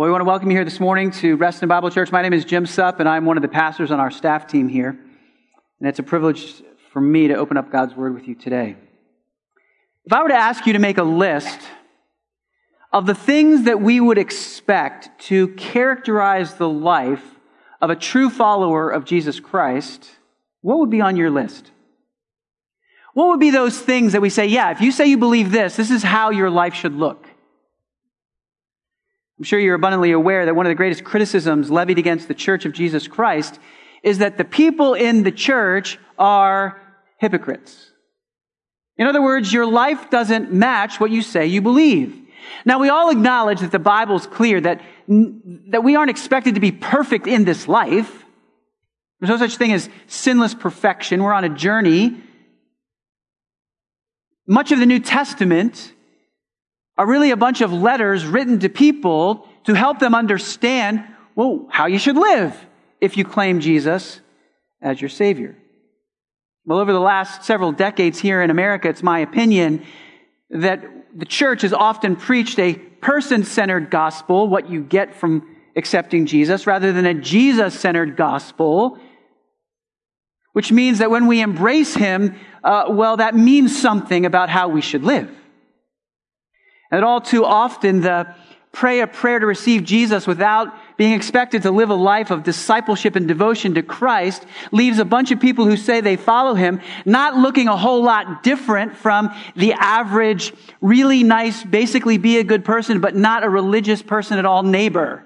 We want to welcome you here this morning to Reston Bible Church. My name is Jim Supp, and I'm one of the pastors on our staff team here. And it's a privilege for me to open up God's Word with you today. If I were to ask you to make a list of the things that we would expect to characterize the life of a true follower of Jesus Christ, what would be on your list? What would be those things that we say, yeah, if you say you believe this, this is how your life should look? I'm sure you're abundantly aware that one of the greatest criticisms levied against the Church of Jesus Christ is that the people in the church are hypocrites. In other words, your life doesn't match what you say you believe. Now, we all acknowledge that the Bible's clear that we aren't expected to be perfect in this life. There's no such thing as sinless perfection. We're on a journey. Much of the New Testament are really a bunch of letters written to people to help them understand, well, how you should live if you claim Jesus as your Savior. Well, over the last several decades here in America, it's my opinion that the church has often preached a person-centered gospel, what you get from accepting Jesus, rather than a Jesus-centered gospel, which means that when we embrace Him, that means something about how we should live. And all too often, the pray a prayer to receive Jesus without being expected to live a life of discipleship and devotion to Christ leaves a bunch of people who say they follow Him not looking a whole lot different from the average, really nice, basically be a good person, but not a religious person at all neighbor.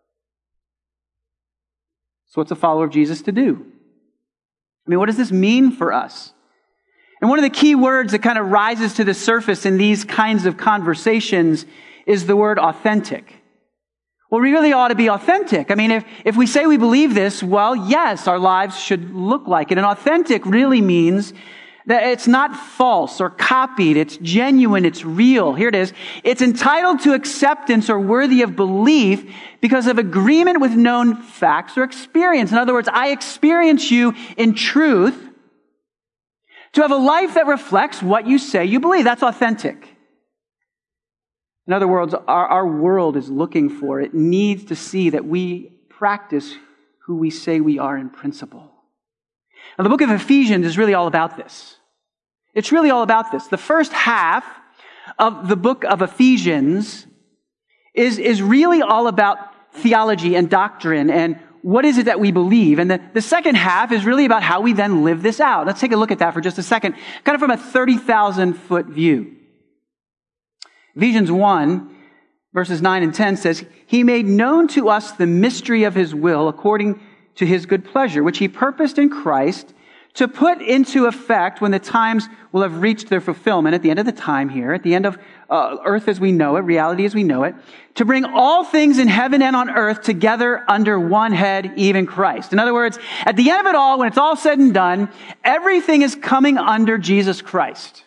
So what's a follower of Jesus to do? I mean, what does this mean for us? And one of the key words that kind of rises to the surface in these kinds of conversations is the word authentic. Well, we really ought to be authentic. I mean, if we say we believe this, well, yes, our lives should look like it. And authentic really means that it's not false or copied. It's genuine. It's real. Here it is. It's entitled to acceptance or worthy of belief because of agreement with known facts or experience. In other words, I experience you in truth. To have a life that reflects what you say you believe. That's authentic. In other words, our world is looking for it. It needs to see that we practice who we say we are in principle. Now, the book of Ephesians is really all about this. It's really all about this. The first half of the book of Ephesians is really all about theology and doctrine and what is it that we believe? And the second half is really about how we then live this out. Let's take a look at that for just a second, kind of from a 30,000-foot view. Ephesians 1, verses 9 and 10 says, He made known to us the mystery of His will according to His good pleasure, which He purposed in Christ to put into effect when the times will have reached their fulfillment at the end of the time here, at the end of earth as we know it, reality as we know it, to bring all things in heaven and on earth together under one head, even Christ. In other words, at the end of it all, when it's all said and done, everything is coming under Jesus Christ.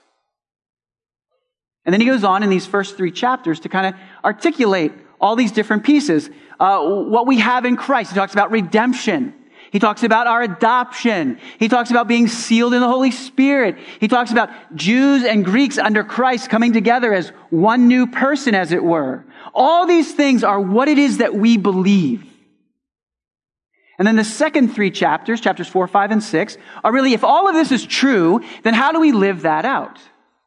And then he goes on in these first 3 chapters to kind of articulate all these different pieces. What we have in Christ. He talks about redemption. He talks about our adoption. He talks about being sealed in the Holy Spirit. He talks about Jews and Greeks under Christ coming together as one new person, as it were. All these things are what it is that we believe. And then the second 3 chapters, chapters 4, 5, and 6, are really, if all of this is true, then how do we live that out?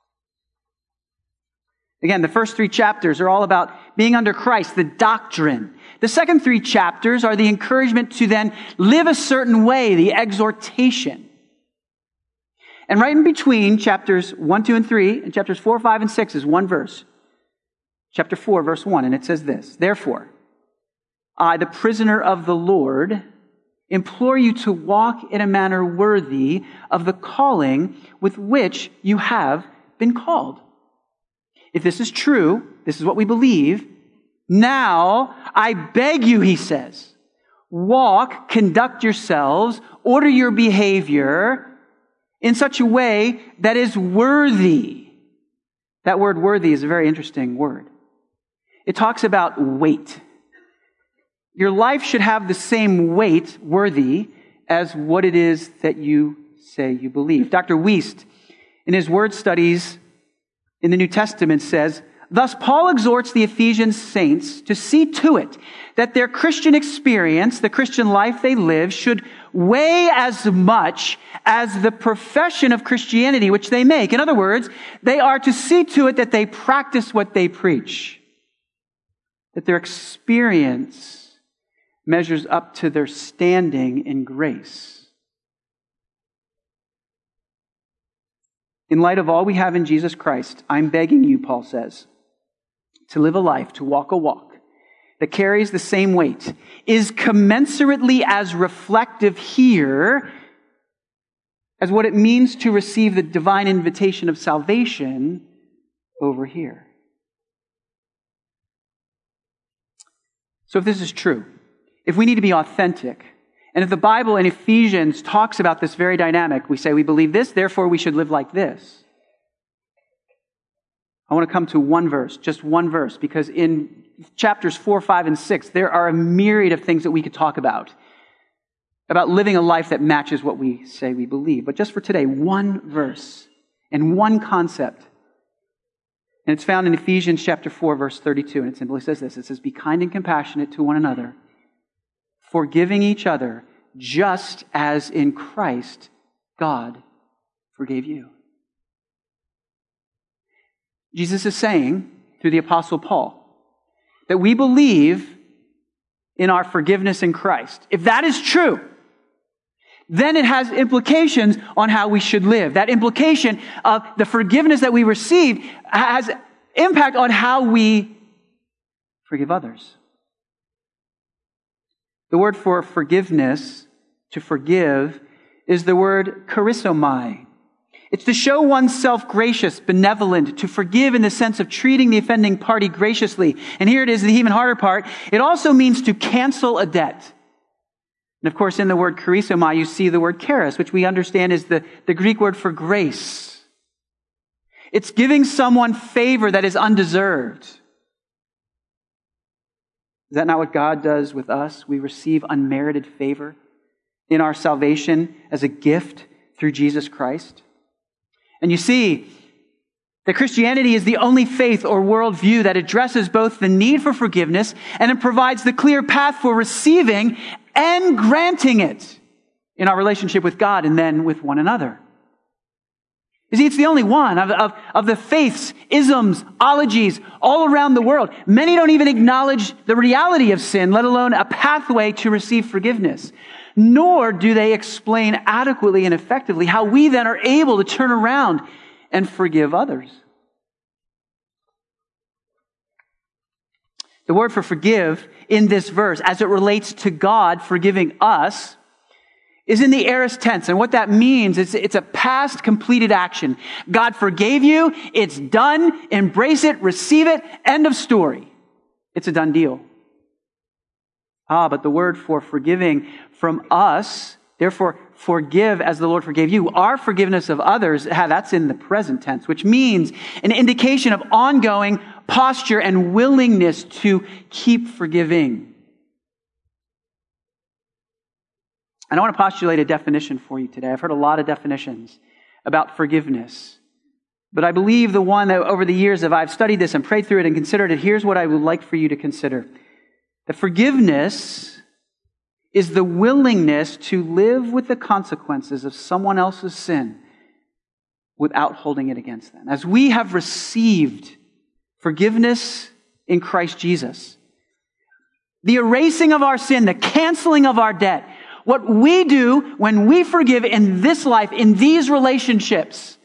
Again, the first 3 chapters are all about being under Christ, the doctrine. The second 3 chapters are the encouragement to then live a certain way, the exhortation. And right in between chapters 1, 2, and 3, and chapters 4, 5, and 6 is one verse. Chapter 4, verse 1, and it says this, Therefore, I, the prisoner of the Lord, implore you to walk in a manner worthy of the calling with which you have been called. If this is true, this is what we believe, now I beg you, he says, walk, conduct yourselves, order your behavior in such a way that is worthy. That word worthy is a very interesting word. It talks about weight. Your life should have the same weight, worthy, as what it is that you say you believe. Dr. Wiest, in his word studies in the New Testament, says, Thus, Paul exhorts the Ephesian saints to see to it that their Christian experience, the Christian life they live, should weigh as much as the profession of Christianity which they make. In other words, they are to see to it that they practice what they preach, that their experience measures up to their standing in grace. In light of all we have in Jesus Christ, I'm begging you, Paul says, to live a life, to walk a walk that carries the same weight, is commensurately as reflective here as what it means to receive the divine invitation of salvation over here. So if this is true, if we need to be authentic, and if the Bible in Ephesians talks about this very dynamic, we say we believe this, therefore we should live like this. I want to come to one verse, just one verse, because in chapters 4, 5, and 6, there are a myriad of things that we could talk about living a life that matches what we say we believe. But just for today, one verse and one concept. And it's found in Ephesians chapter 4, verse 32, and it simply says this. It says, be kind and compassionate to one another, forgiving each other, just as in Christ God forgave you. Jesus is saying, through the Apostle Paul, that we believe in our forgiveness in Christ. If that is true, then it has implications on how we should live. That implication of the forgiveness that we receive has impact on how we forgive others. The word for forgiveness, to forgive, is the word charisomai. It's to show oneself gracious, benevolent, to forgive in the sense of treating the offending party graciously. And here it is, the even harder part. It also means to cancel a debt. And of course, in the word charisomai, you see the word charis, which we understand is the Greek word for grace. It's giving someone favor that is undeserved. Is that not what God does with us? We receive unmerited favor in our salvation as a gift through Jesus Christ. And you see that Christianity is the only faith or worldview that addresses both the need for forgiveness and it provides the clear path for receiving and granting it in our relationship with God and then with one another. You see, it's the only one of the faiths, isms, ologies all around the world. Many don't even acknowledge the reality of sin, let alone a pathway to receive forgiveness. Nor do they explain adequately and effectively how we then are able to turn around and forgive others. The word for forgive in this verse, as it relates to God forgiving us, is in the aorist tense. And what that means is it's a past completed action. God forgave you. It's done. Embrace it. Receive it. End of story. It's a done deal. But the word for forgiving from us, therefore forgive as the Lord forgave you. Our forgiveness of others, that's in the present tense, which means an indication of ongoing posture and willingness to keep forgiving. And I want to postulate a definition for you today. I've heard a lot of definitions about forgiveness. But I believe the one that over the years, if I've studied this and prayed through it and considered it, here's what I would like for you to consider. That forgiveness is the willingness to live with the consequences of someone else's sin without holding it against them. As we have received forgiveness in Christ Jesus, the erasing of our sin, the canceling of our debt, what we do when we forgive in this life, in these relationships,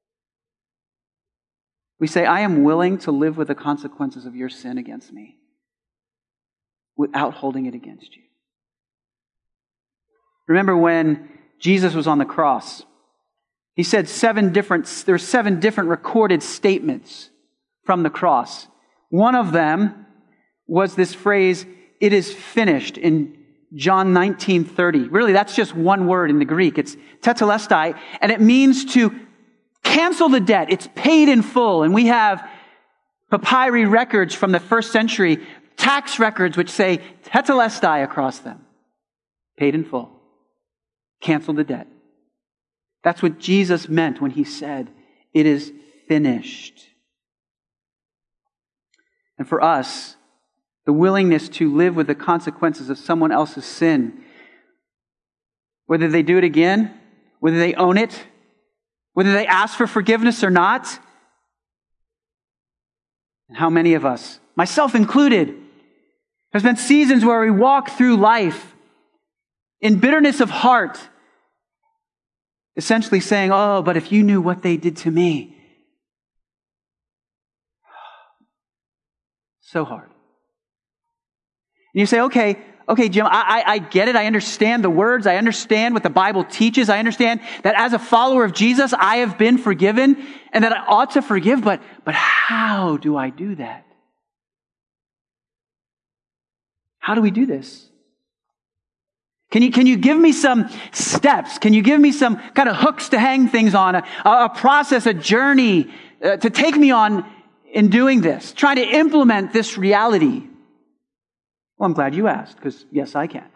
we say, I am willing to live with the consequences of your sin against me without holding it against you. Remember when Jesus was on the cross, he said there's 7 different recorded statements from the cross. One of them was this phrase, it is finished, in John 19:30. Really, that's just one word in the Greek. It's tetelestai, and it means to cancel the debt. It's paid in full. And we have papyri records from the first century, tax records which say tetelestai across them. Paid in full. Cancel the debt. That's what Jesus meant when he said, it is finished. And for us, the willingness to live with the consequences of someone else's sin, whether they do it again, whether they own it, whether they ask for forgiveness or not. And how many of us, myself included, there's been seasons where we walk through life in bitterness of heart, essentially saying, oh, but if you knew what they did to me. So hard. And you say, okay, Jim, I get it. I understand the words. I understand what the Bible teaches. I understand that as a follower of Jesus, I have been forgiven and that I ought to forgive, but how do I do that? How do we do this? Can you give me some steps? Can you give me some kind of hooks to hang things on, a process, a journey to take me on in doing this, trying to implement this reality? Well, I'm glad you asked, because yes, I can. As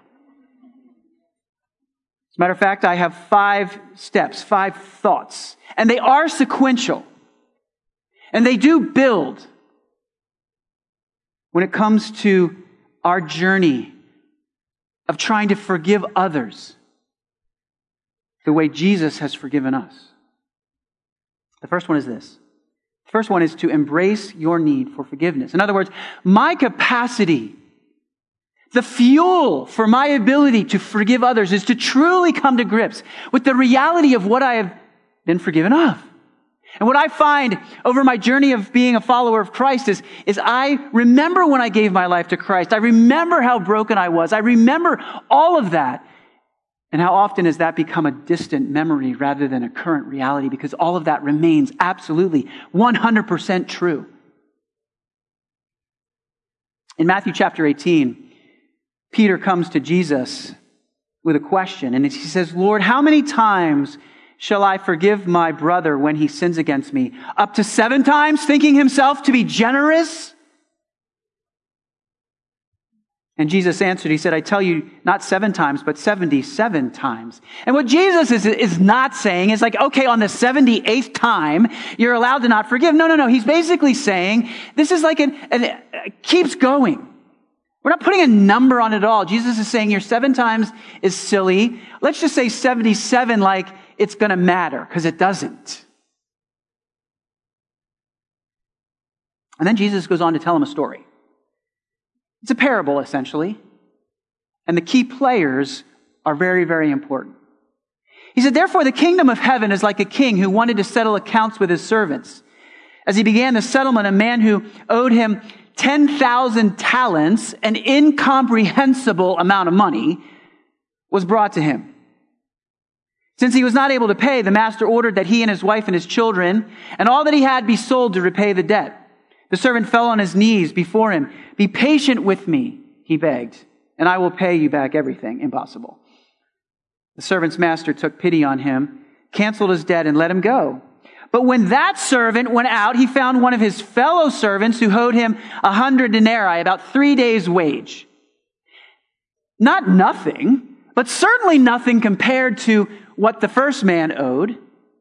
a matter of fact, I have 5 steps, 5 thoughts, and they are sequential, and they do build when it comes to our journey of trying to forgive others the way Jesus has forgiven us. The first one is this. The first one is to embrace your need for forgiveness. In other words, my capacity, the fuel for my ability to forgive others is to truly come to grips with the reality of what I have been forgiven of. And what I find over my journey of being a follower of Christ is I remember when I gave my life to Christ. I remember how broken I was. I remember all of that. And how often has that become a distant memory rather than a current reality? Because all of that remains absolutely 100% true. In Matthew chapter 18, Peter comes to Jesus with a question. And he says, Lord, how many times shall I forgive my brother when he sins against me? Up to 7 times, thinking himself to be generous? And Jesus answered, he said, I tell you, not 7 times, but 77 times. And what Jesus is not saying is like, okay, on the 78th time, you're allowed to not forgive. No. He's basically saying, this is like keeps going. We're not putting a number on it at all. Jesus is saying your 7 times is silly. Let's just say 77, like it's going to matter, because it doesn't. And then Jesus goes on to tell him a story. It's a parable, essentially. And the key players are very, very important. He said, therefore, the kingdom of heaven is like a king who wanted to settle accounts with his servants. As he began the settlement, a man who owed him 10,000 talents, an incomprehensible amount of money, was brought to him. Since he was not able to pay, the master ordered that he and his wife and his children and all that he had be sold to repay the debt. The servant fell on his knees before him. Be patient with me, he begged, and I will pay you back everything. Impossible. The servant's master took pity on him, canceled his debt, and let him go. But when that servant went out, he found one of his fellow servants who owed him 100 denarii, about 3 days' wage. Not nothing, but certainly nothing compared to what the first man owed.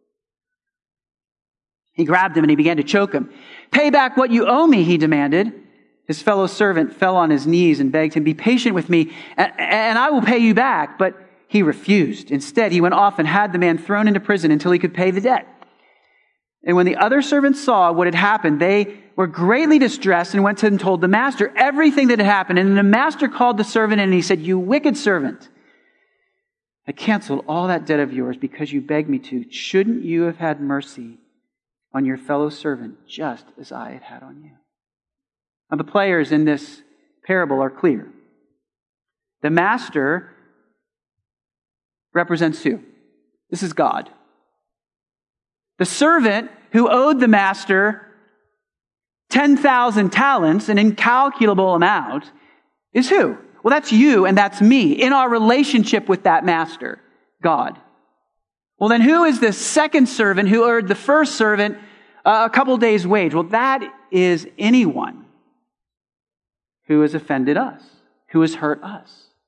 He grabbed him and he began to choke him. Pay back what you owe me, he demanded. His fellow servant fell on his knees and begged him, be patient with me and I will pay you back. But he refused. Instead, he went off and had the man thrown into prison until he could pay the debt. And when the other servants saw what had happened, they were greatly distressed and went and told the master everything that had happened. And the master called the servant in and he said, you wicked servant, I canceled all that debt of yours because you begged me to. Shouldn't you have had mercy on your fellow servant just as I had had on you? Now the players in this parable are clear. The master represents who? This is God. The servant who owed the master 10,000 talents, an incalculable amount, is who? Well, that's you and that's me in our relationship with that master, God. Well, then who is the second servant who owed the first servant a couple days' wage? Well, that is anyone who has offended us, who has hurt us.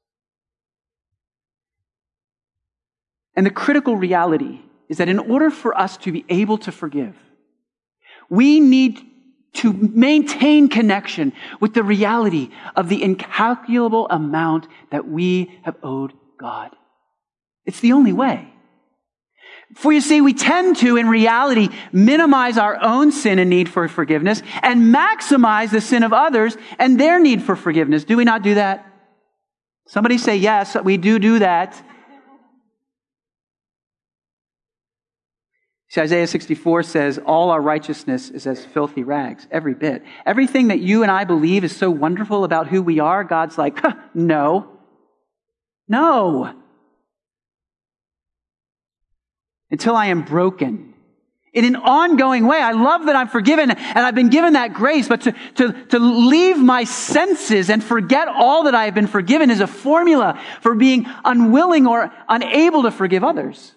And the critical reality is that in order for us to be able to forgive, we need to maintain connection with the reality of the incalculable amount that we have owed God. It's the only way. For you see, we tend to, in reality, minimize our own sin and need for forgiveness and maximize the sin of others and their need for forgiveness. Do we not do that? Somebody say, yes, we do that. See, Isaiah 64 says, all our righteousness is as filthy rags, every bit. Everything that you and I believe is so wonderful about who we are, God's like, no. Until I am broken. In an ongoing way. I love that I'm forgiven and I've been given that grace, but to leave my senses and forget all that I have been forgiven is a formula for being unwilling or unable to forgive others.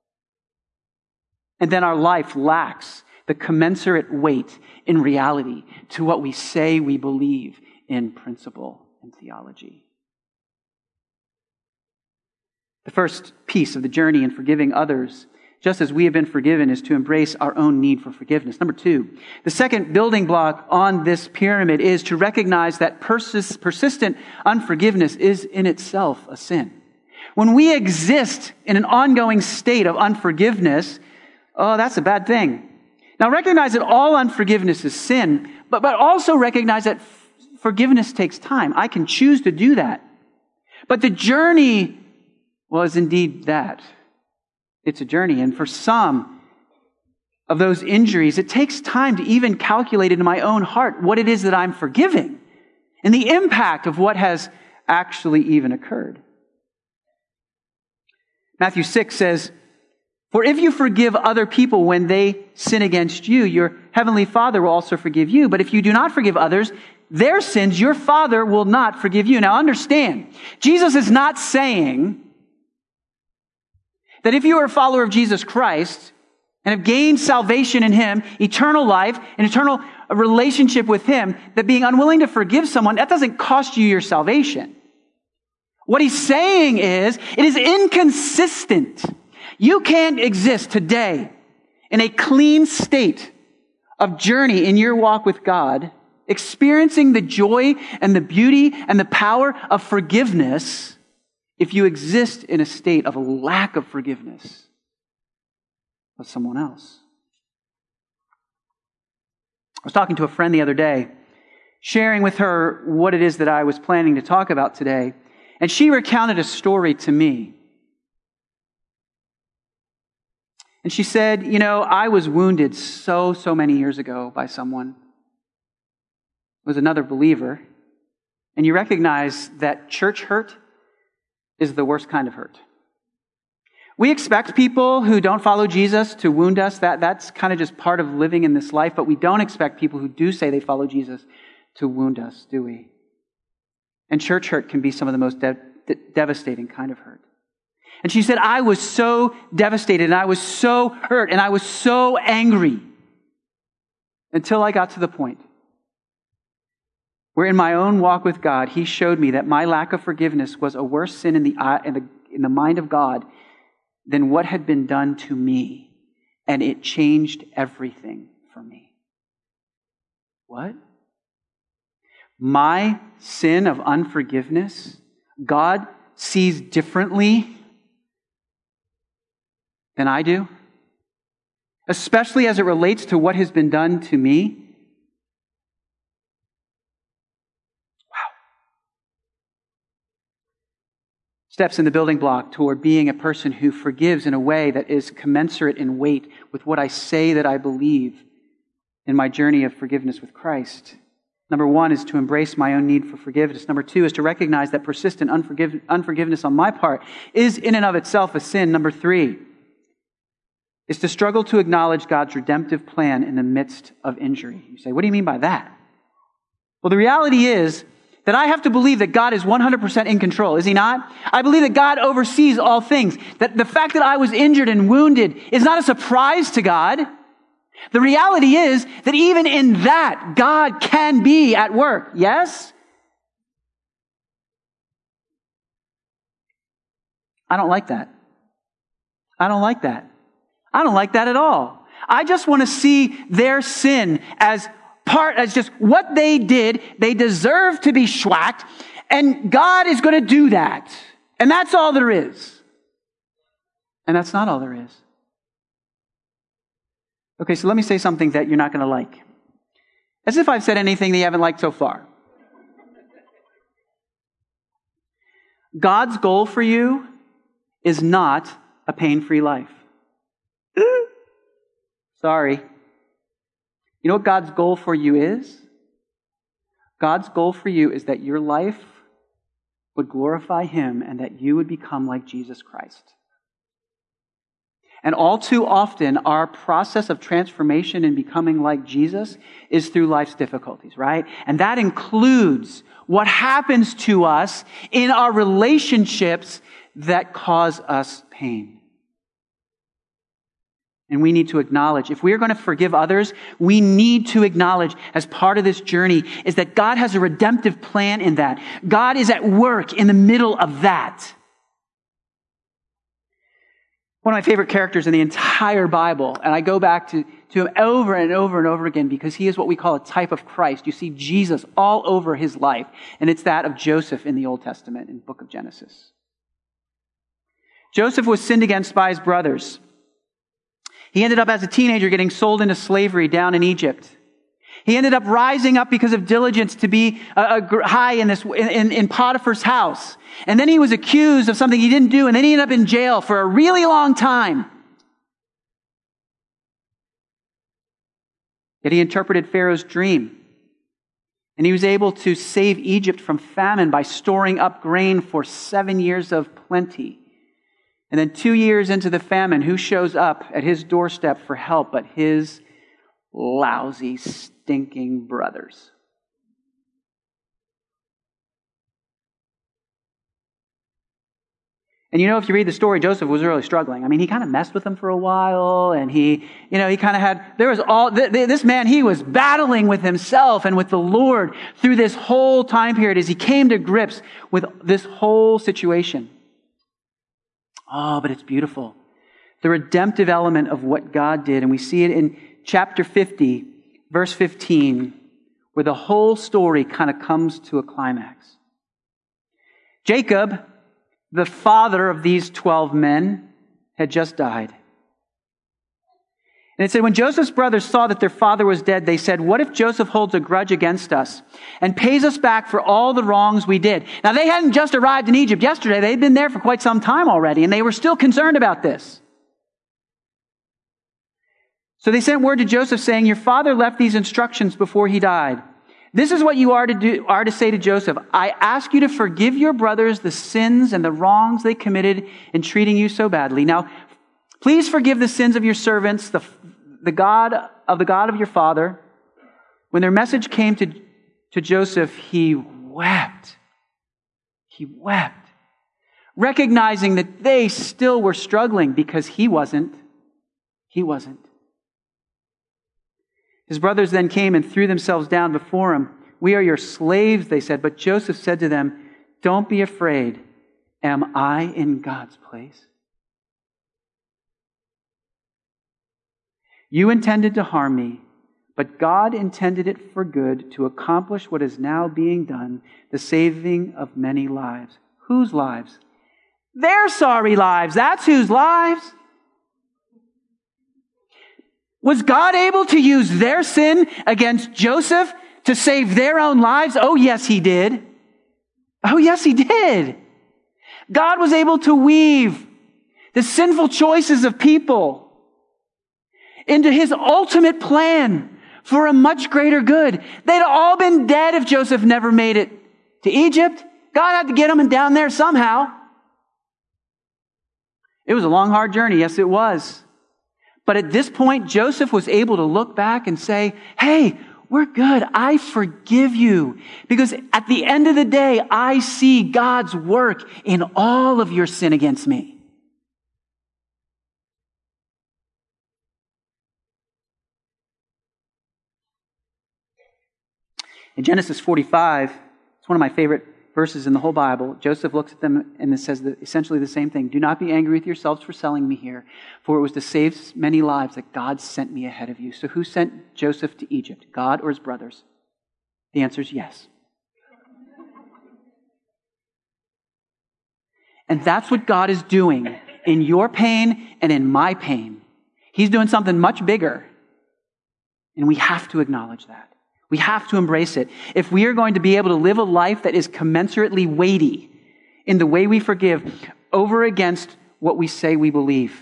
And then our life lacks the commensurate weight in reality to what we say we believe in principle and theology. The first piece of the journey in forgiving others, just as we have been forgiven, is to embrace our own need for forgiveness. Number two, the second building block on this pyramid is to recognize that persistent unforgiveness is in itself a sin. When we exist in an ongoing state of unforgiveness, that's a bad thing. Now recognize that all unforgiveness is sin, but also recognize that forgiveness takes time. I can choose to do that. But the journey, is indeed that. It's a journey. And for some of those injuries, it takes time to even calculate in my own heart what it is that I'm forgiving and the impact of what has actually even occurred. Matthew 6 says, for if you forgive other people when they sin against you, your heavenly Father will also forgive you. But if you do not forgive others their sins, your Father will not forgive you. Now understand, Jesus is not saying that if you are a follower of Jesus Christ and have gained salvation in Him, eternal life, an eternal relationship with Him, that being unwilling to forgive someone, that doesn't cost you your salvation. What He's saying is, it is inconsistent. You can't exist today in a clean state of journey in your walk with God, experiencing the joy and the beauty and the power of forgiveness, if you exist in a state of a lack of forgiveness of someone else. I was talking to a friend the other day, sharing with her what it is that I was planning to talk about today, and she recounted a story to me. And she said, I was wounded so many years ago by someone. It was another believer. And you recognize that church hurt is the worst kind of hurt. We expect people who don't follow Jesus to wound us. That's kind of just part of living in this life. But we don't expect people who do say they follow Jesus to wound us, do we? And church hurt can be some of the most devastating kind of hurt. And she said, I was so devastated and I was so hurt and I was so angry until I got to the point where in my own walk with God, He showed me that my lack of forgiveness was a worse sin in the mind of God than what had been done to me. And it changed everything for me. What? My sin of unforgiveness, God sees differently than I do, especially as it relates to what has been done to me. Steps in the building block toward being a person who forgives in a way that is commensurate in weight with what I say that I believe in my journey of forgiveness with Christ. Number one is to embrace my own need for forgiveness. Number two is to recognize that persistent unforgiveness on my part is in and of itself a sin. Number three is to struggle to acknowledge God's redemptive plan in the midst of injury. You say, what do you mean by that? Well, the reality is that I have to believe that God is 100% in control, is He not? I believe that God oversees all things. That the fact that I was injured and wounded is not a surprise to God. The reality is that even in that, God can be at work. Yes? I don't like that. I don't like that. I don't like that at all. I just want to see their sin as That's just what they did. They deserve to be schwacked, and God is going to do that. And that's all there is. And that's not all there is. Okay, so let me say something that you're not going to like. As if I've said anything that you haven't liked so far. God's goal for you is not a pain-free life. Sorry. You know what God's goal for you is? God's goal for you is that your life would glorify Him and that you would become like Jesus Christ. And all too often, our process of transformation and becoming like Jesus is through life's difficulties, right? And that includes what happens to us in our relationships that cause us pain. And we need to acknowledge, if we are going to forgive others, we need to acknowledge as part of this journey is that God has a redemptive plan in that. God is at work in the middle of that. One of my favorite characters in the entire Bible, and I go back to him over and over and over again because he is what we call a type of Christ. You see Jesus all over his life, and it's that of Joseph in the Old Testament, in the book of Genesis. Joseph was sinned against by his brothers. He ended up as a teenager getting sold into slavery down in Egypt. He ended up rising up because of diligence to be high in Potiphar's house. And then he was accused of something he didn't do, and then he ended up in jail for a really long time. Yet he interpreted Pharaoh's dream. And he was able to save Egypt from famine by storing up grain for 7 years of plenty. And then 2 years into the famine, who shows up at his doorstep for help but his lousy, stinking brothers? And you know, if you read the story, Joseph was really struggling. I mean, he kind of messed with them for a while, and he kind of had, this man, he was battling with himself and with the Lord through this whole time period as he came to grips with this whole situation. Oh, but it's beautiful. The redemptive element of what God did. And we see it in chapter 50, verse 15, where the whole story kind of comes to a climax. Jacob, the father of these 12 men, had just died. And it said, when Joseph's brothers saw that their father was dead, they said, what if Joseph holds a grudge against us and pays us back for all the wrongs we did? Now, they hadn't just arrived in Egypt yesterday. They'd been there for quite some time already, and they were still concerned about this. So they sent word to Joseph saying, your father left these instructions before he died. This is what you are to say to Joseph. I ask you to forgive your brothers the sins and the wrongs they committed in treating you so badly. Now, please forgive the sins of your servants, the God of your father. When their message came to Joseph, he wept. He wept, recognizing that they still were struggling because he wasn't. He wasn't. His brothers then came and threw themselves down before him. We are your slaves, they said. But Joseph said to them, don't be afraid. Am I in God's place? You intended to harm me, but God intended it for good to accomplish what is now being done, the saving of many lives. Whose lives? Their sorry lives. That's whose lives. Was God able to use their sin against Joseph to save their own lives? Oh, yes, He did. Oh, yes, He did. God was able to weave the sinful choices of people into His ultimate plan for a much greater good. They'd all been dead if Joseph never made it to Egypt. God had to get them down there somehow. It was a long, hard journey. Yes, it was. But at this point, Joseph was able to look back and say, hey, we're good. I forgive you. Because at the end of the day, I see God's work in all of your sin against me. In Genesis 45, it's one of my favorite verses in the whole Bible, Joseph looks at them and it says essentially the same thing. Do not be angry with yourselves for selling me here, for it was to save many lives that God sent me ahead of you. So who sent Joseph to Egypt, God or his brothers? The answer is yes. And that's what God is doing in your pain and in my pain. He's doing something much bigger. And we have to acknowledge that. We have to embrace it. If we are going to be able to live a life that is commensurately weighty in the way we forgive over against what we say we believe,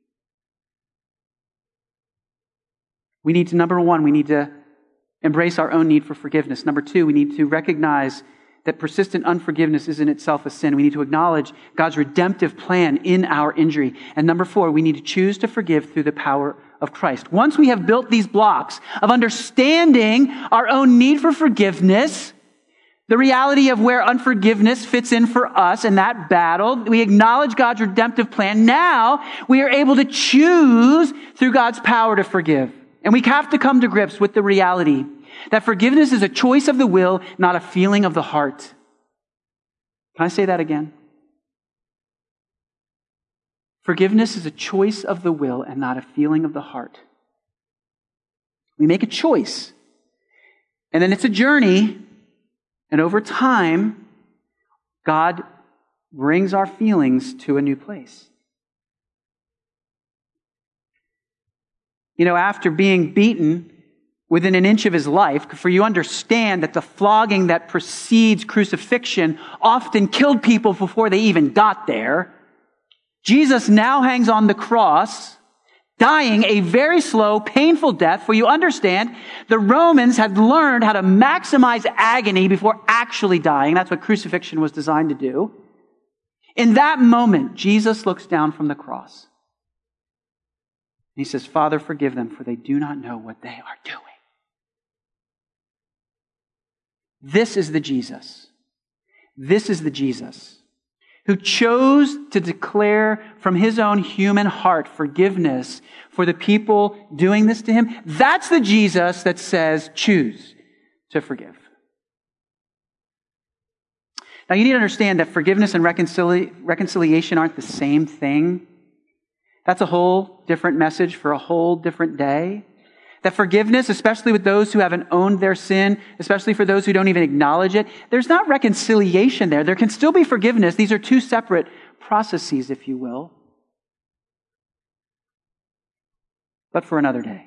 we need to, number one, we need to embrace our own need for forgiveness. Number two, we need to recognize that persistent unforgiveness is in itself a sin. We need to acknowledge God's redemptive plan in our injury. And number four, we need to choose to forgive through the power of Christ. Once we have built these blocks of understanding our own need for forgiveness, the reality of where unforgiveness fits in for us in that battle, we acknowledge God's redemptive plan. Now we are able to choose through God's power to forgive. And we have to come to grips with the reality that forgiveness is a choice of the will, not a feeling of the heart. Can I say that again? Forgiveness is a choice of the will and not a feeling of the heart. We make a choice, and then it's a journey, and over time, God brings our feelings to a new place. You know, after being beaten within an inch of his life, for you understand that the flogging that precedes crucifixion often killed people before they even got there. Jesus now hangs on the cross, dying a very slow, painful death. For you understand, the Romans had learned how to maximize agony before actually dying. That's what crucifixion was designed to do. In that moment, Jesus looks down from the cross. He says, Father, forgive them, for they do not know what they are doing. This is the Jesus. This is the Jesus who chose to declare from his own human heart forgiveness for the people doing this to him. That's the Jesus that says, choose to forgive. Now you need to understand that forgiveness and reconciliation aren't the same thing. That's a whole different message for a whole different day. That forgiveness, especially with those who haven't owned their sin, especially for those who don't even acknowledge it, there's not reconciliation there. There can still be forgiveness. These are two separate processes, if you will. But for another day.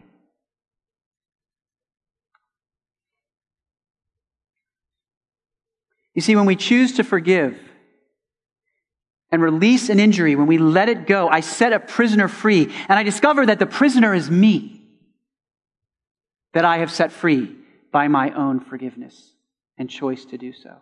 You see, when we choose to forgive and release an injury, when we let it go, I set a prisoner free, and I discover that the prisoner is me, that I have set free by my own forgiveness and choice to do so.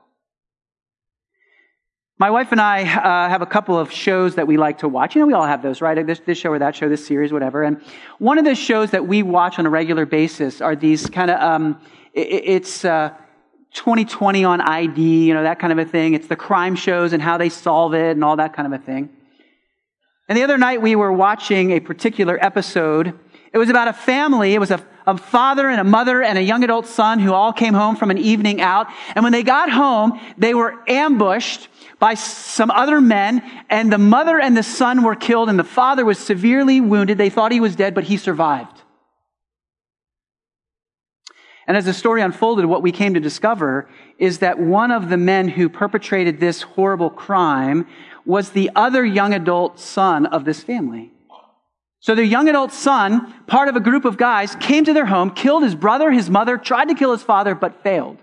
My wife and I have a couple of shows that we like to watch. You know, we all have those, right? This show or that show, this series, whatever. And one of the shows that we watch on a regular basis are these kind of, it's 2020 on ID, you know, that kind of a thing. It's the crime shows and how they solve it and all that kind of a thing. And the other night we were watching a particular episode. It was about a family. It was a father and a mother and a young adult son who all came home from an evening out. And when they got home, they were ambushed by some other men, and the mother and the son were killed, and the father was severely wounded. They thought he was dead, but he survived. And as the story unfolded, what we came to discover is that one of the men who perpetrated this horrible crime was the other young adult son of this family. So their young adult son, part of a group of guys, came to their home, killed his brother, his mother, tried to kill his father, but failed.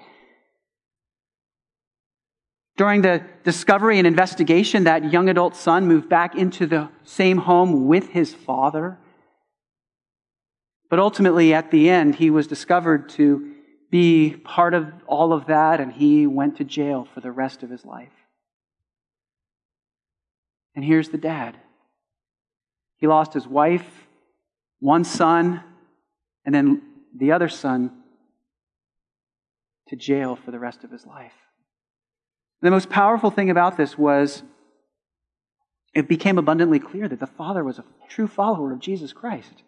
During the discovery and investigation, that young adult son moved back into the same home with his father. But ultimately, at the end, he was discovered to be part of all of that, and he went to jail for the rest of his life. And here's the dad. He lost his wife, one son, and then the other son to jail for the rest of his life. The most powerful thing about this was it became abundantly clear that the father was a true follower of Jesus Christ.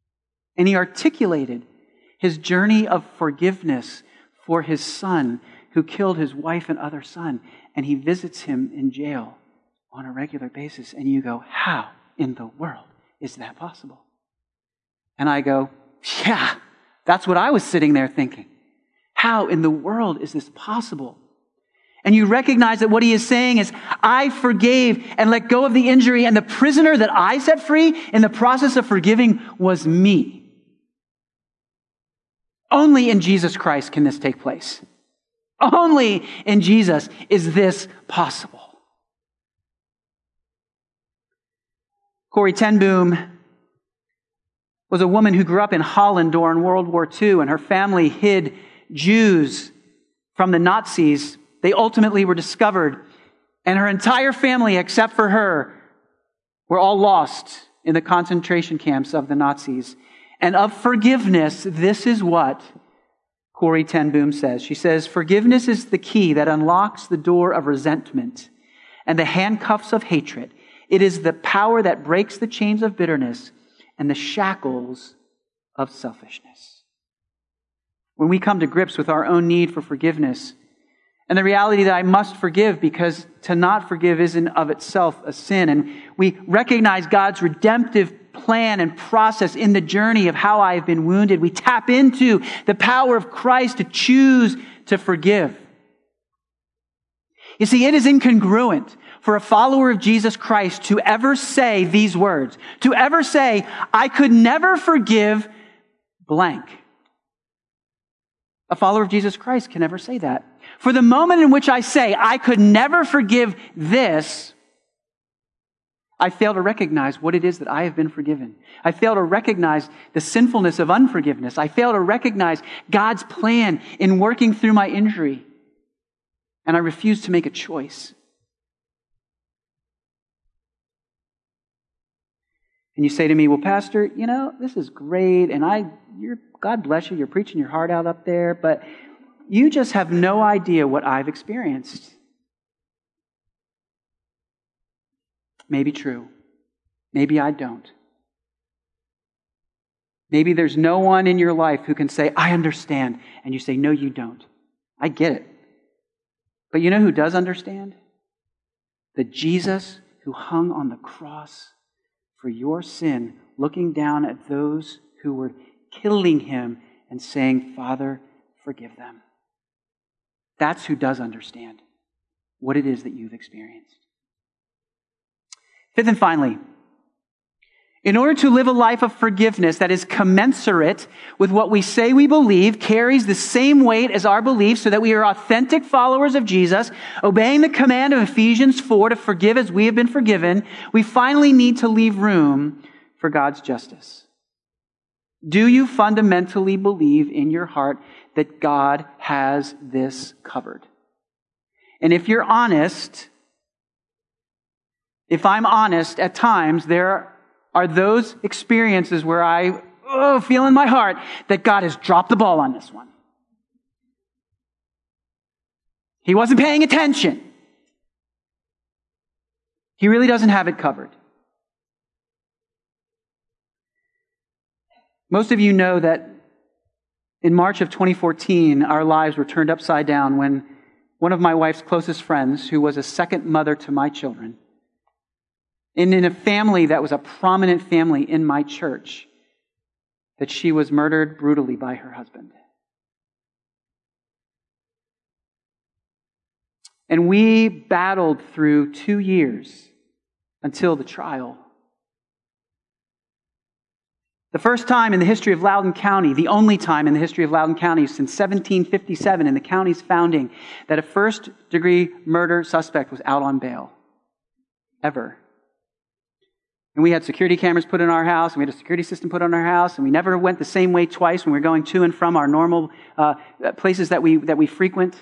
And he articulated his journey of forgiveness for his son who killed his wife and other son, and he visits him in jail on a regular basis. And you go, how in the world is that possible? And I go, yeah, that's what I was sitting there thinking. How in the world is this possible? And you recognize that what he is saying is, I forgave and let go of the injury, and the prisoner that I set free in the process of forgiving was me. Only in Jesus Christ can this take place. Only in Jesus is this possible. Corrie ten Boom was a woman who grew up in Holland during World War II, and her family hid Jews from the Nazis. They ultimately were discovered, and her entire family, except for her, were all lost in the concentration camps of the Nazis. And of forgiveness, this is what Corrie ten Boom says. She says, forgiveness is the key that unlocks the door of resentment and the handcuffs of hatred. It is the power that breaks the chains of bitterness and the shackles of selfishness. When we come to grips with our own need for forgiveness and the reality that I must forgive because to not forgive isn't of itself a sin, and we recognize God's redemptive plan and process in the journey of how I have been wounded, we tap into the power of Christ to choose to forgive. You see, it is incongruent for a follower of Jesus Christ to ever say these words, to ever say, I could never forgive blank. A follower of Jesus Christ can never say that. For the moment in which I say, I could never forgive this, I fail to recognize what it is that I have been forgiven. I fail to recognize the sinfulness of unforgiveness. I fail to recognize God's plan in working through my injury. And I refuse to make a choice. And you say to me, well, Pastor, this is great, and God bless you, you're preaching your heart out up there, but you just have no idea what I've experienced. Maybe true. Maybe I don't. Maybe there's no one in your life who can say, I understand. And you say, no, you don't. I get it. But you know who does understand? The Jesus who hung on the cross for your sin, looking down at those who were killing him and saying, Father, forgive them. That's who does understand what it is that you've experienced. Fifth and finally, in order to live a life of forgiveness that is commensurate with what we say we believe, carries the same weight as our beliefs so that we are authentic followers of Jesus, obeying the command of Ephesians 4 to forgive as we have been forgiven, we finally need to leave room for God's justice. Do you fundamentally believe in your heart that God has this covered? And if you're honest, if I'm honest, at times there are those experiences where I feel in my heart that God has dropped the ball on this one. He wasn't paying attention. He really doesn't have it covered. Most of you know that in March of 2014, our lives were turned upside down when one of my wife's closest friends, who was a second mother to my children, and in a family that was a prominent family in my church, that she was murdered brutally by her husband. And we battled through 2 years until the trial. The first time in the history of Loudoun County, the only time in the history of Loudoun County since 1757 in the county's founding, that a first-degree murder suspect was out on bail. Ever. And we had security cameras put in our house, and we had a security system put on our house, and we never went the same way twice when we were going to and from our normal places that we frequent.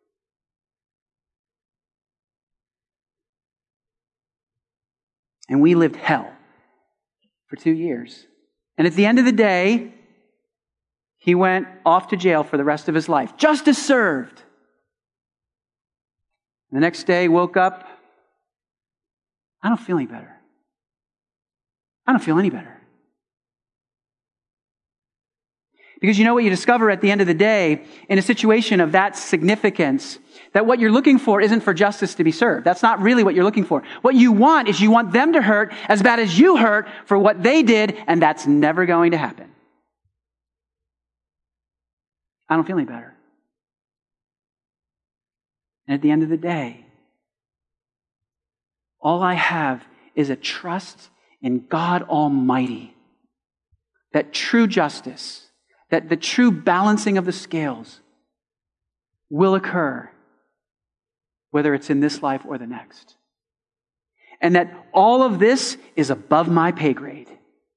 And we lived hell for 2 years. And at the end of the day, he went off to jail for the rest of his life. Justice served. And the next day, woke up, I don't feel any better. I don't feel any better. Because you know what you discover at the end of the day, in a situation of that significance, that what you're looking for isn't for justice to be served. That's not really what you're looking for. What you want is you want them to hurt as bad as you hurt for what they did, and that's never going to happen. I don't feel any better. And at the end of the day, all I have is a trust in God Almighty, that true justice, that the true balancing of the scales will occur, whether it's in this life or the next. And that all of this is above my pay grade.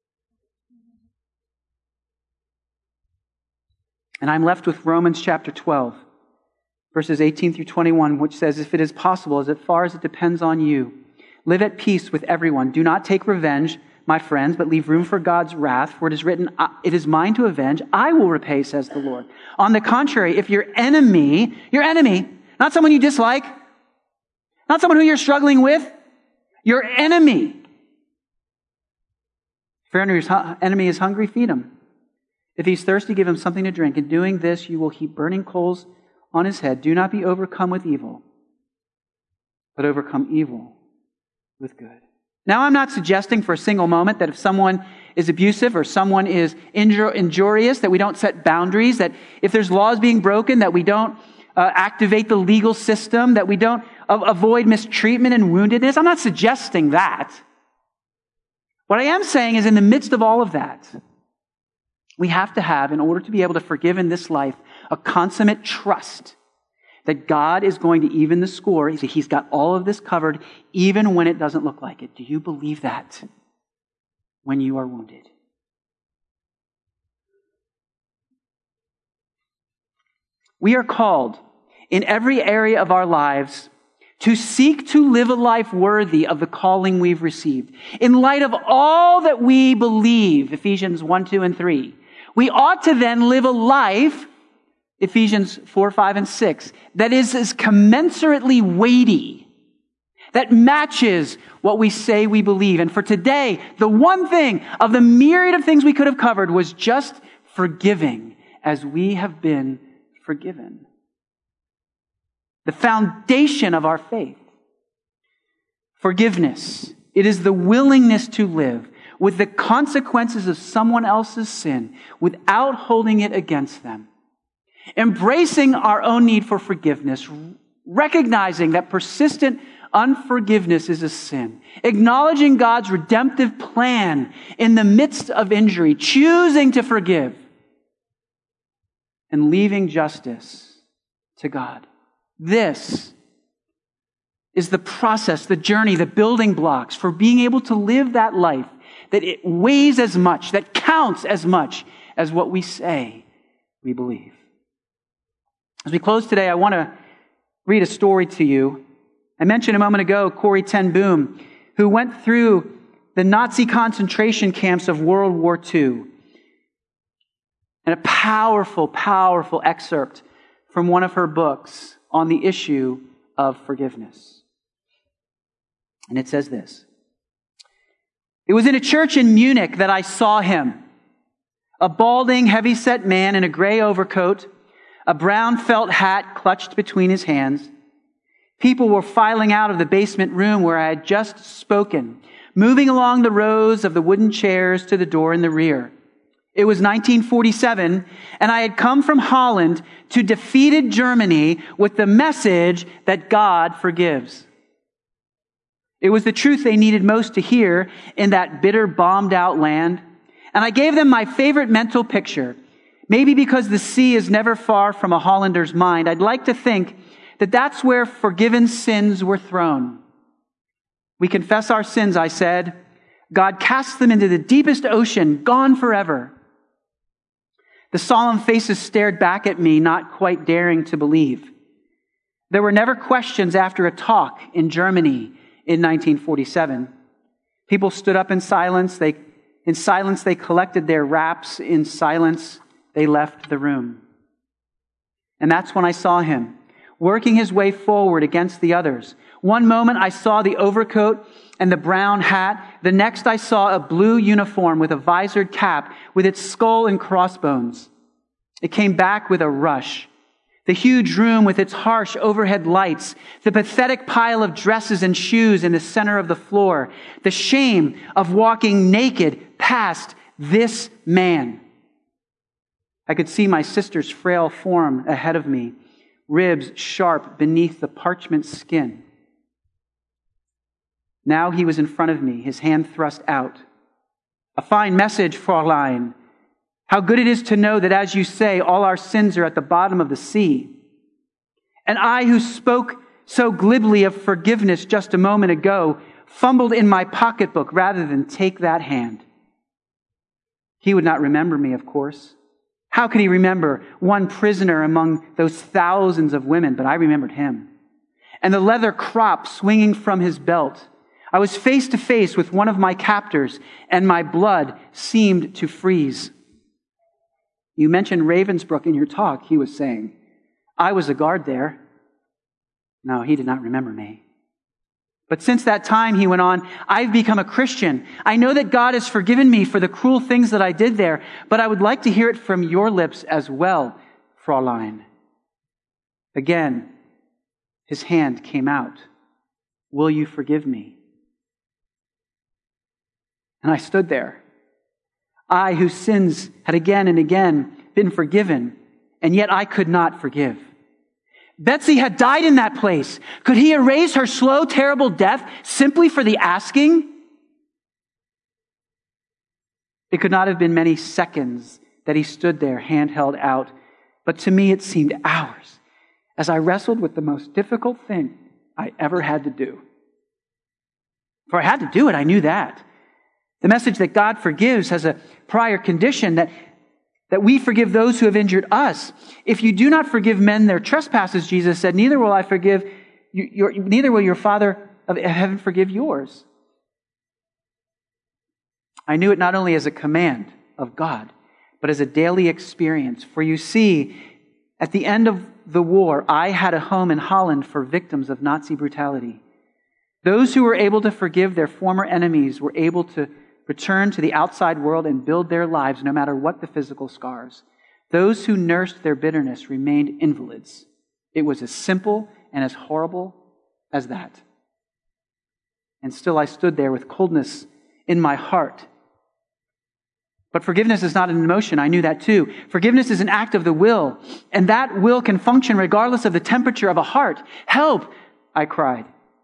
And I'm left with Romans chapter 12, verses 18 through 21, which says, if it is possible, as far as it depends on you, live at peace with everyone. Do not take revenge, my friends, but leave room for God's wrath. For it is written, it is mine to avenge. I will repay, says the Lord. On the contrary, if your enemy, not someone you dislike, not someone who you're struggling with, your enemy. If your enemy is hungry, feed him. If he's thirsty, give him something to drink. In doing this, you will heap burning coals on his head. Do not be overcome with evil, but overcome evil with good. Now, I'm not suggesting for a single moment that if someone is abusive or someone is injurious, that we don't set boundaries, that if there's laws being broken, that we don't activate the legal system, that we don't avoid mistreatment and woundedness. I'm not suggesting that. What I am saying is in the midst of all of that, we have to have, in order to be able to forgive in this life, a consummate trust that God is going to even the score. He's got all of this covered, even when it doesn't look like it. Do you believe that when you are wounded? We are called in every area of our lives to seek to live a life worthy of the calling we've received. In light of all that we believe, Ephesians 1, 2, and 3, we ought to then live a life, Ephesians 4, 5, and 6, that is as commensurately weighty, that matches what we say we believe. And for today, the one thing of the myriad of things we could have covered was just forgiving as we have been forgiven. The foundation of our faith. Forgiveness. It is the willingness to live with the consequences of someone else's sin without holding it against them. Embracing our own need for forgiveness, recognizing that persistent unforgiveness is a sin, acknowledging God's redemptive plan in the midst of injury, choosing to forgive, and leaving justice to God. This is the process, the journey, the building blocks for being able to live that life that it weighs as much, that counts as much as what we say we believe. As we close today, I want to read a story to you. I mentioned a moment ago Corrie ten Boom, who went through the Nazi concentration camps of World War II. And a powerful, powerful excerpt from one of her books on the issue of forgiveness. And it says this: "It was in a church in Munich that I saw him, a balding, heavy-set man in a gray overcoat, a brown felt hat clutched between his hands. People were filing out of the basement room where I had just spoken, moving along the rows of the wooden chairs to the door in the rear. It was 1947, and I had come from Holland to defeated Germany with the message that God forgives. It was the truth they needed most to hear in that bitter, bombed-out land. And I gave them my favorite mental picture. Maybe because the sea is never far from a Hollander's mind, I'd like to think that that's where forgiven sins were thrown. We confess our sins, I said. God casts them into the deepest ocean, gone forever. The solemn faces stared back at me, not quite daring to believe. There were never questions after a talk in Germany in 1947. People stood up in silence. In silence, they collected their wraps. In silence, they left the room. And that's when I saw him, working his way forward against the others. One moment I saw the overcoat and the brown hat. The next I saw a blue uniform with a visored cap with its skull and crossbones. It came back with a rush. The huge room with its harsh overhead lights, the pathetic pile of dresses and shoes in the center of the floor, the shame of walking naked past this man. I could see my sister's frail form ahead of me, ribs sharp beneath the parchment skin. Now he was in front of me, his hand thrust out. A fine message, Fräulein. How good it is to know that, as you say, all our sins are at the bottom of the sea. And I, who spoke so glibly of forgiveness just a moment ago, fumbled in my pocketbook rather than take that hand. He would not remember me, of course. How could he remember one prisoner among those thousands of women? But I remembered him. And the leather crop swinging from his belt. I was face to face with one of my captors, and my blood seemed to freeze. You mentioned Ravensbrück in your talk, he was saying. I was a guard there. No, he did not remember me. But since that time, he went on, I've become a Christian. I know that God has forgiven me for the cruel things that I did there, but I would like to hear it from your lips as well, Fräulein. Again, his hand came out. Will you forgive me? And I stood there. I, whose sins had again and again been forgiven, and yet I could not forgive. Betsy had died in that place. Could he erase her slow, terrible death simply for the asking? It could not have been many seconds that he stood there, hand held out, but to me it seemed hours as I wrestled with the most difficult thing I ever had to do. For I had to do it, I knew that. The message that God forgives has a prior condition that we forgive those who have injured us. If you do not forgive men their trespasses, Jesus said, neither will your Father of heaven forgive yours. I knew it not only as a command of God, but as a daily experience. For you see, at the end of the war, I had a home in Holland for victims of Nazi brutality. Those who were able to forgive their former enemies were able to return to the outside world and build their lives no matter what the physical scars. Those who nursed their bitterness remained invalids. It was as simple and as horrible as that. And still I stood there with coldness in my heart. But forgiveness is not an emotion. I knew that too. Forgiveness is an act of the will, and that will can function regardless of the temperature of a heart. Help, I cried.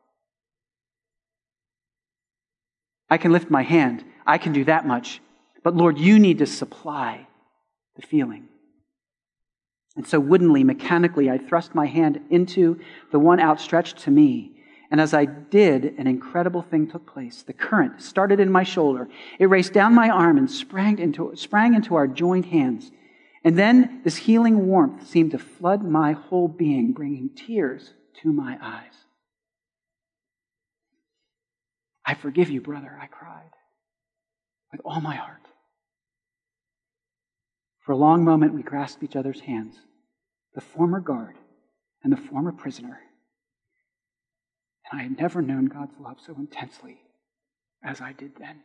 I can lift my hand. I can do that much. But Lord, you need to supply the feeling. And so woodenly, mechanically, I thrust my hand into the one outstretched to me. And as I did, an incredible thing took place. The current started in my shoulder. It raced down my arm and sprang into our joined hands. And then this healing warmth seemed to flood my whole being, bringing tears to my eyes. I forgive you, brother, I cried, with all my heart. For a long moment, we grasped each other's hands, the former guard and the former prisoner. And I had never known God's love so intensely as I did then.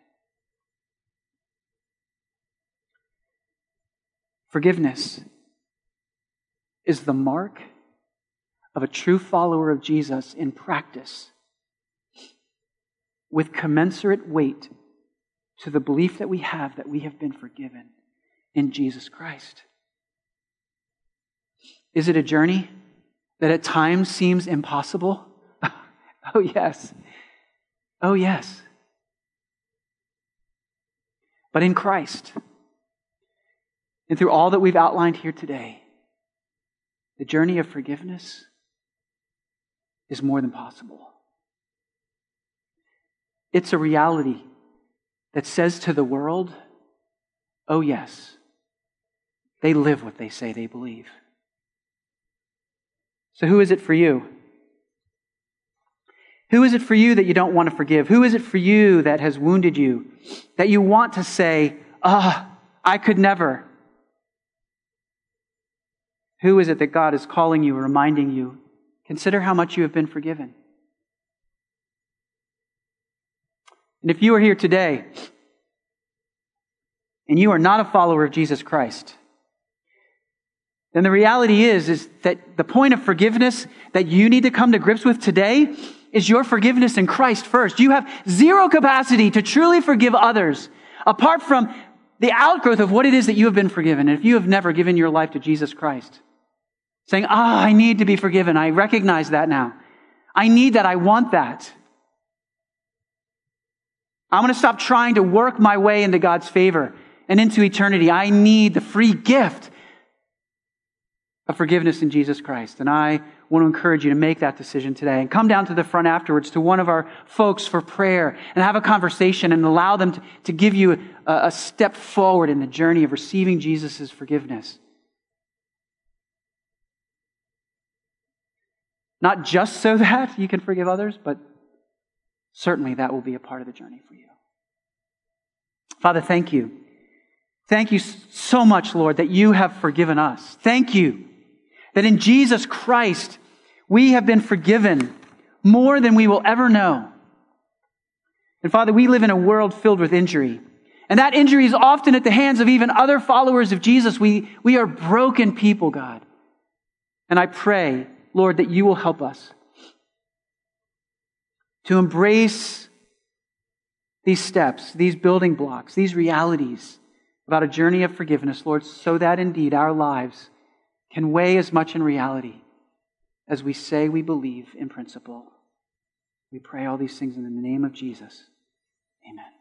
Forgiveness is the mark of a true follower of Jesus in practice, with commensurate weight to the belief that we have been forgiven in Jesus Christ. Is it a journey that at times seems impossible? Oh, yes. Oh, yes. But in Christ, and through all that we've outlined here today, the journey of forgiveness is more than possible. It's a reality that says to the world, oh yes, they live what they say they believe. So who is it for you? Who is it for you that you don't want to forgive? Who is it for you that has wounded you, that you want to say, I could never? Who is it that God is calling you, reminding you, consider how much you have been forgiven? And if you are here today and you are not a follower of Jesus Christ, then the reality is that the point of forgiveness that you need to come to grips with today is your forgiveness in Christ first. You have zero capacity to truly forgive others apart from the outgrowth of what it is that you have been forgiven. And if you have never given your life to Jesus Christ, saying, I need to be forgiven. I recognize that now. I need that. I want that. I'm going to stop trying to work my way into God's favor and into eternity. I need the free gift of forgiveness in Jesus Christ. And I want to encourage you to make that decision today and come down to the front afterwards to one of our folks for prayer and have a conversation and allow them to give you a step forward in the journey of receiving Jesus' forgiveness. Not just so that you can forgive others, but certainly that will be a part of the journey for you. Father, thank you. Thank you so much, Lord, that you have forgiven us. Thank you that in Jesus Christ, we have been forgiven more than we will ever know. And Father, we live in a world filled with injury. And that injury is often at the hands of even other followers of Jesus. We are broken people, God. And I pray, Lord, that you will help us to embrace these steps, these building blocks, these realities about a journey of forgiveness, Lord, so that indeed our lives can weigh as much in reality as we say we believe in principle. We pray all these things in the name of Jesus. Amen.